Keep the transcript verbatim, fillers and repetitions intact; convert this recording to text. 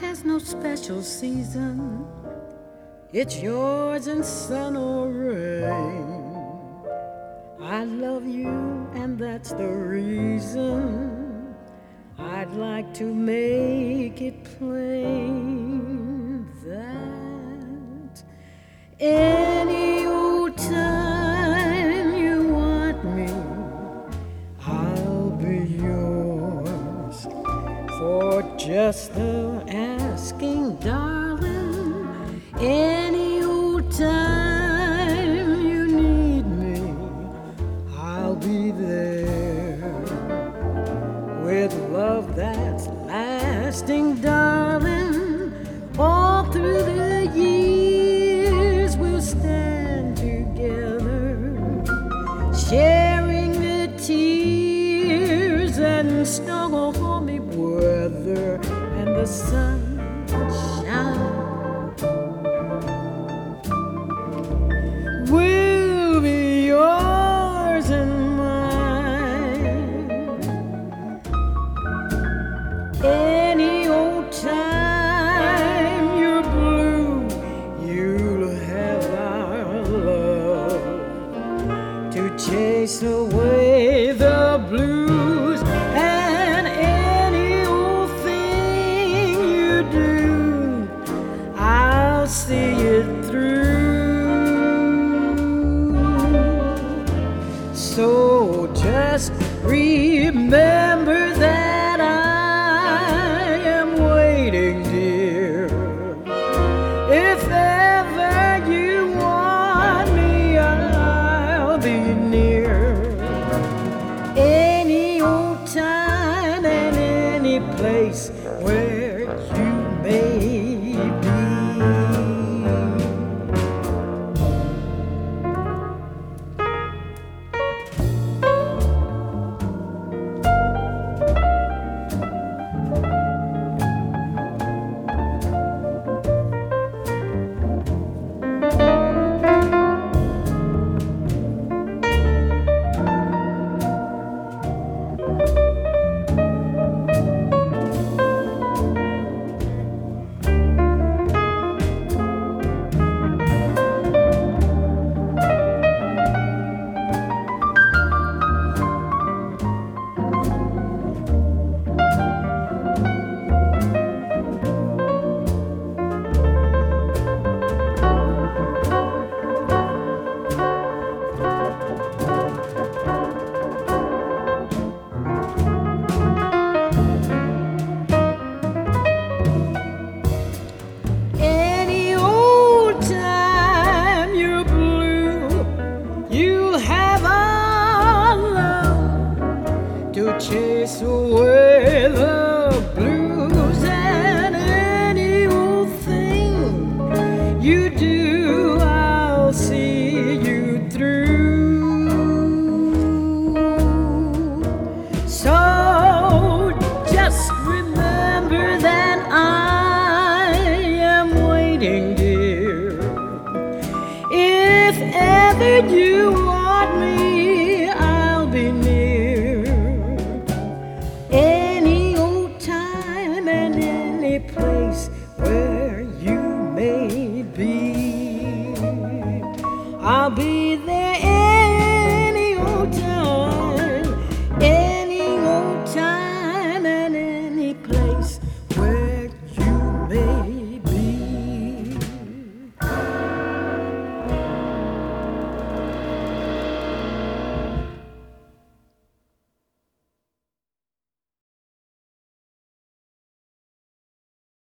has no special season. It's yours in sun or rain. I love you, and that's the reason I'd like to make it plain that any old time you want me, I'll be yours for just the asking, darling. Any old time you need me, I'll be there with love that's lasting, darling. All through the years we'll stand together, sharing the tears and stormy weather and the sunshine. We'll be yours and mine. Any old time you're blue, you'll have our love to chase away the blues. And any old thing you do, I'll see it through. So just remember that I am waiting, dear. If ever you want me, I'll be near. Any old time and any place where you may be. Chase away the blues. And any old thing you do, I'll see you through. So just remember that I am waiting, dear. If ever you want me, I'll be near. Any old time and any place where you may be, I'll be there.